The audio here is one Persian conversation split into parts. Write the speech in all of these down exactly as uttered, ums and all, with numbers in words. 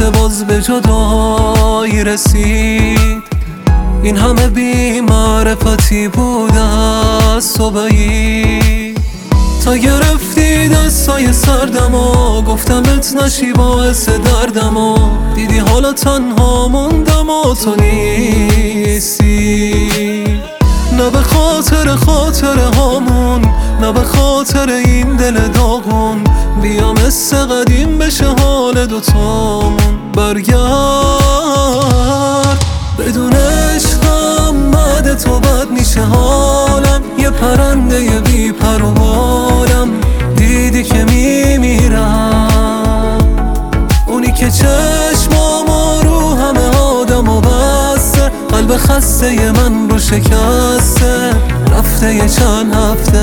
که باز به جدایی رسید. این همه بی معرفتی بود از صبحی تا گرفتی دستای سردم و گفتمت نشی باعث دردم و دیدی حالا تنها موندم و تو نیستی. نه به خاطر خاطر هامون، نه به خاطر این دل داغون، بیا مثل قدیم بشه حال دوتامون. برگرد بدون عشقم بعد تو بد میشه حالم. یه پرنده بی پر و بالم، دیدی که میمیرم. اونی که چشمامو رو همه آدم و بسته، قلب خسته من رو شکسته، رفته یه چند هفته.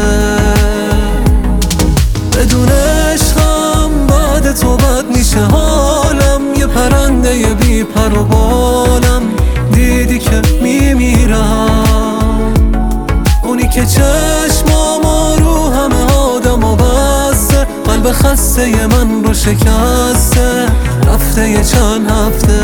بدون عشقم بعد تو بد میشه حالم. یه پرنده بی پر و بالم، دیدی که میمیرم. اونی که چشمامو رو همه آدم و بسته، قلب خسته من رو شکسته، رفته یه چند هفته.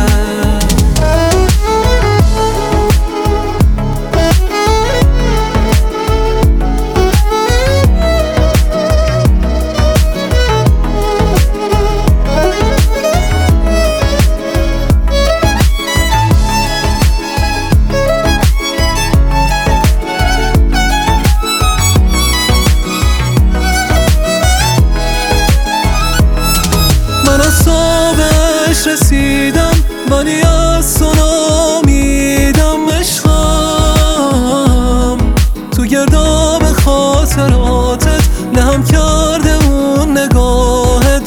من از صابش رسیدم ولی از تو نامیدم. عشقم تو گرداب خاطراتت لهم کرده اون نگاهت.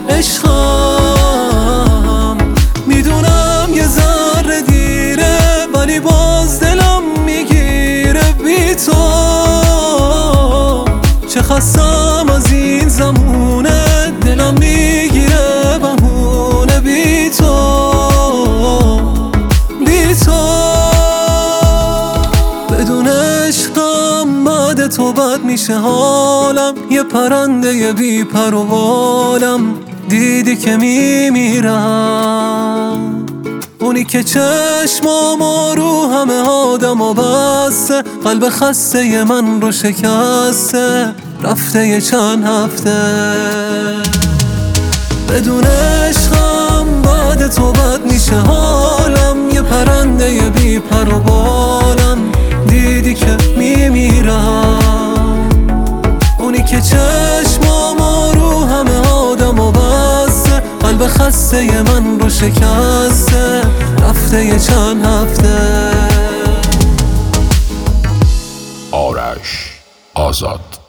عشقم میدونم یه ذره دیره ولی باز دلم میگیره بی تو. چه خستم از این زمونه، دلم میگیره بهونه بی تو، بی تو. بدون عشقم بعد تو بد میشه حالم. یه پرنده بی پر و بالم، دیدی که میمیرم. اونی که چشمامو رو همه آدم و بسته، قلب خسته من رو شکسته، رفته یه چند هفته. بدون عشقم بعد تو بد میشه حالم. یه پرنده بی پر و بالم، دیدی که میمیرم. اونی که چشمامو رو همه آدم و بسته، قلب خسته من رو شکسته، رفته یه چند هفته. آرش آزاد.